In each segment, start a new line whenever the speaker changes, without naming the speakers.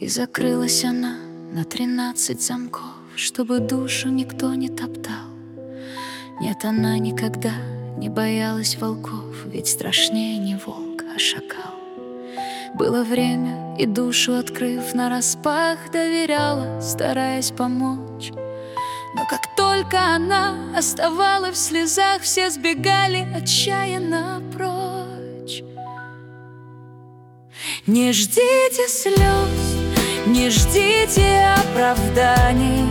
И закрылась она на 13 замков, чтобы душу никто не топтал. Нет, она никогда не боялась волков, ведь страшнее не волк, а шакал. Было время, и душу открыв нараспах, доверяла, стараясь помочь. Но как только она оставалась в слезах, все сбегали отчаянно прочь. Не ждите слез, не ждите оправданий,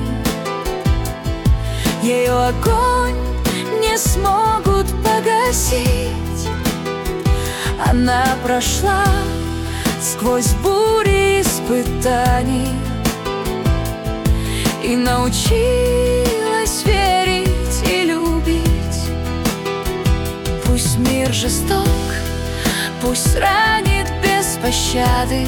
ее огонь не смогут погасить. Она прошла сквозь бури испытаний и научилась верить и любить. Пусть мир жесток, пусть ранит без пощады,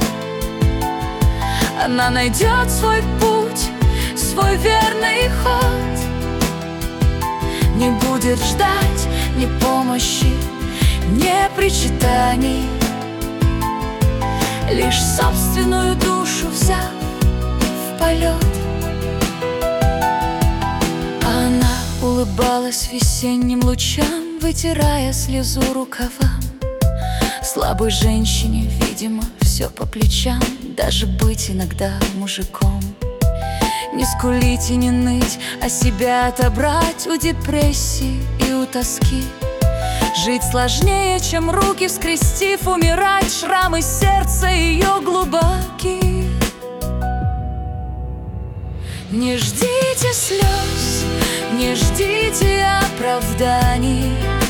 она найдет свой путь, свой верный ход. Не будет ждать ни помощи, ни причитаний, лишь собственную душу взяв в полет. А она улыбалась весенним лучам, вытирая слезу рукавам. Слабой женщине, видимо, все по плечам, даже быть иногда мужиком. Не скулить и не ныть, а себя отобрать у депрессии и у тоски. Жить сложнее, чем руки вскрестив, умирать, шрамы сердца ее глубоки. Не ждите слез, не ждите оправданий,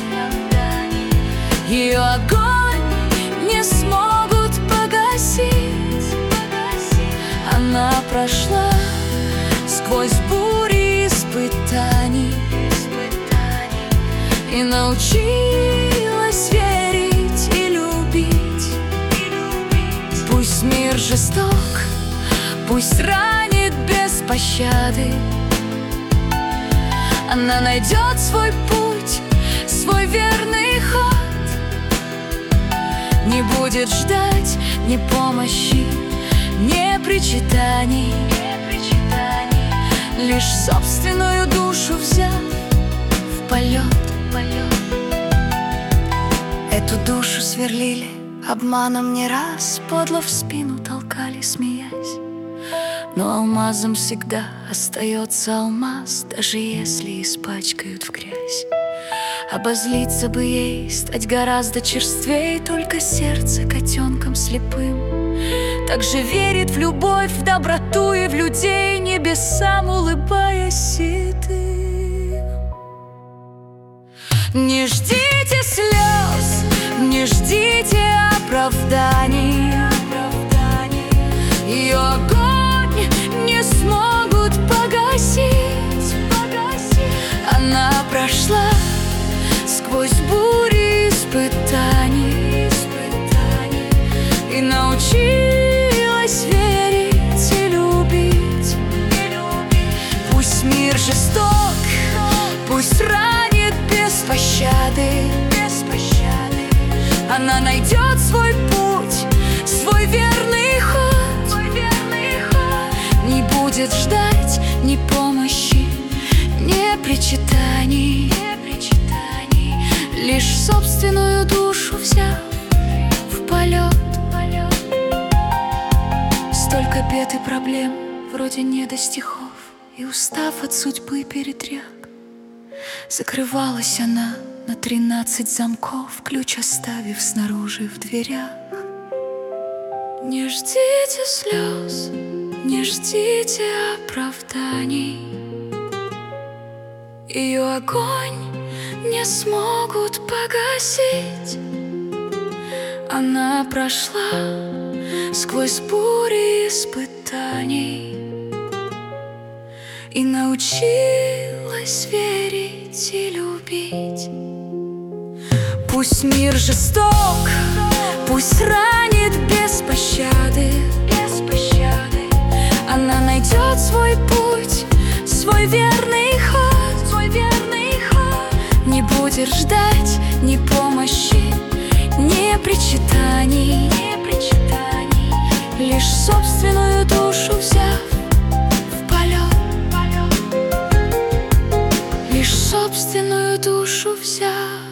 ее огонь не смогут погасить. Она прошла сквозь бури испытаний и научилась верить и любить. Пусть мир жесток, пусть ранит без пощады, она найдет свой путь, свой верный ход. Не будет ждать ни помощи, ни причитаний, лишь собственную душу взяв в полет. Эту душу сверлили обманом не раз, подло в спину толкали, смеясь. Но алмазом всегда остается алмаз, даже если испачкают в грязь. Обозлиться бы ей, стать гораздо черствей, только сердце котенком слепым так же верит в любовь, в доброту и в людей, небесам улыбаясь седым. Не ждите слез, не ждите оправданий, ее огонь не смогут погасить. Она прошла сквозь бури испытаний и научилась верить и любить. Пусть мир жесток, пусть ранит без пощады, она найдет свой путь, свой верный ход. Не будет ждать ни помощи, ни причитаний, лишь собственную душу взяв в полет. Столько бед и проблем, вроде не до стихов, и устав от судьбы передряг, закрывалась она на 13 замков, ключ оставив снаружи в дверях. Не ждите слез, не ждите оправданий, ее огонь не смогут погасить. Она прошла сквозь бури испытаний и научилась верить и любить. Пусть мир жесток, пусть ранит без пощады, она найдет свой путь, свой верный ход. Не будет ждать ни помощи, ни причитаний, лишь собственный собственную душу взяв.